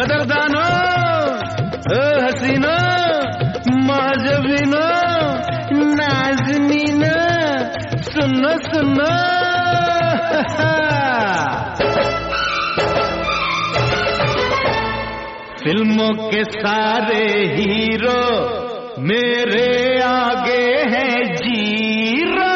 कदरदानो, हसीनो, माजबीनो, नाज़नीनो, सुनो सुनो। फिल्मों के सारे हीरो मेरे आगे हैं जीरो।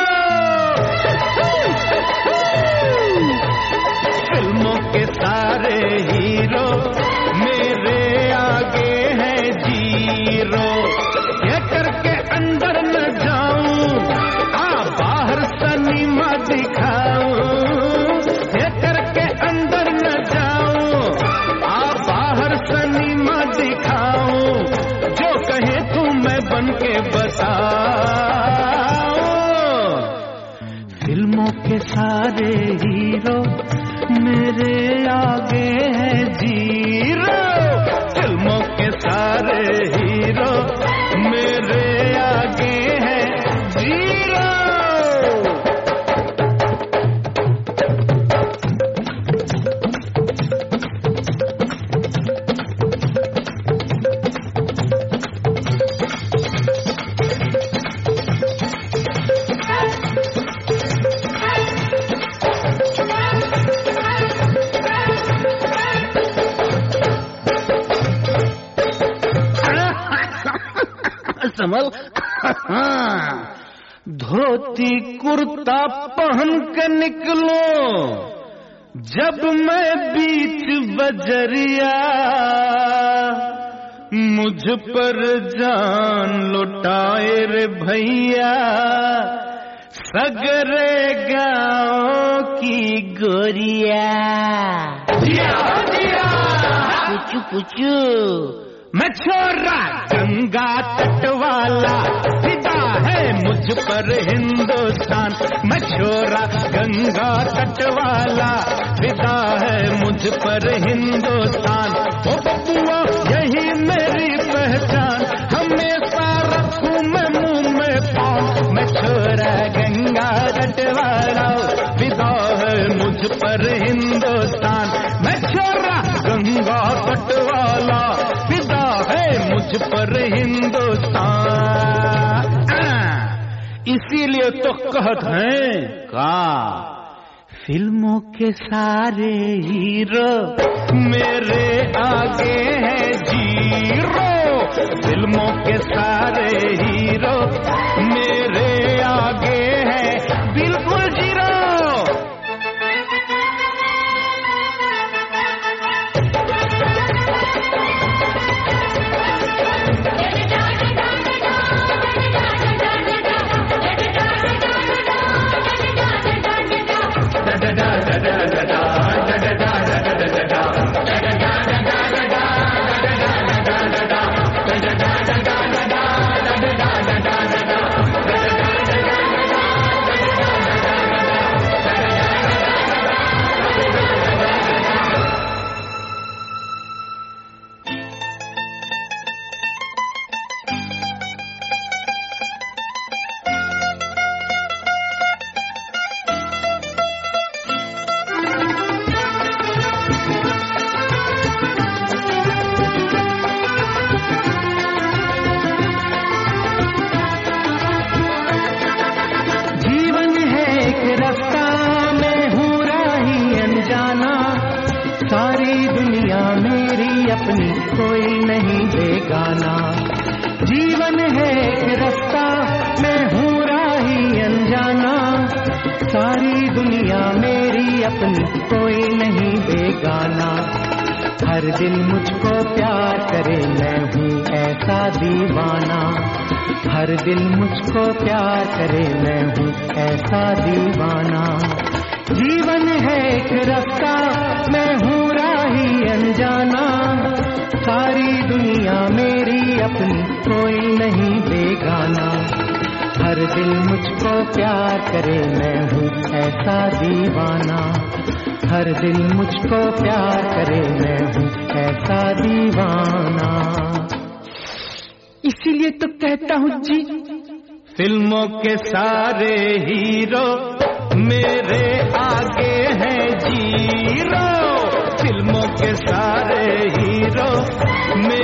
फिल्मों के सारे हीरो मेरे आगे हैं जीरो। ये करके अंदर न जाऊं, बाहर सनीमा दिखाऊं। ये करके अंदर न जाऊं, बाहर सनीमा दिखाऊं। जो कहे तू मैं बन के बताऊं। फिल्मों के सारे हीरो मेरे आगे हैं जीरो। फिल्मों के सारे हीरो मेरे आगे हैं जीरो। संभल। धोती कुर्ता पहन के निकलो जब मैं बीच बजरिया। मुझ पर जान लुटाए रे भैया, सगरे गाँव की गोरिया। पूछू पूछू मैं छोरा गंगा तट वाला, फिदा है मुझ पर हिंदुस्तान। मैं छोरा गंगा तट वाला, फिदा है मुझ पर हिंदुस्तान। ओ बबुआ यही मेरी पहचान, हमेशा रखूं मैं मुंह में पान। मैं छोरा गंगा तट वाला, फिदा है मुझ पर हिंदुस्तान। मैं छोरा गंगा तट वाला, फिदा है मुझ पर हिंदुस्तान। इसीलिए तो कहत हैं का फिल्मों के सारे हीरो मेरे आगे हैं जीरो। फिल्मों के सारे हीरो मेरे आगे हैं बिल्कुल जीरो। अपनी कोई नहीं बेगाना। जीवन है एक रास्ता, मैं हूँ राही अनजाना। सारी दुनिया मेरी अपनी कोई नहीं बेगाना। हर दिल मुझको प्यार करे, मैं हूँ ऐसा दीवाना। हर दिल मुझको प्यार करे, मैं हूँ ऐसा दीवाना। जीवन है एक रास्ता, मैं हूँ राही अनजाना। सारी दुनिया मेरी अपनी कोई नहीं बेगाना। हर दिल मुझको प्यार करे, मैं हूँ ऐसा दीवाना। हर दिल मुझको प्यार करे, मैं हूँ ऐसा दीवाना। इसीलिए तो कहता हूँ जी, फिल्मों के सारे हीरो मेरे आगे हैं जीरो। फिल्मों के सारे हीरो हीरो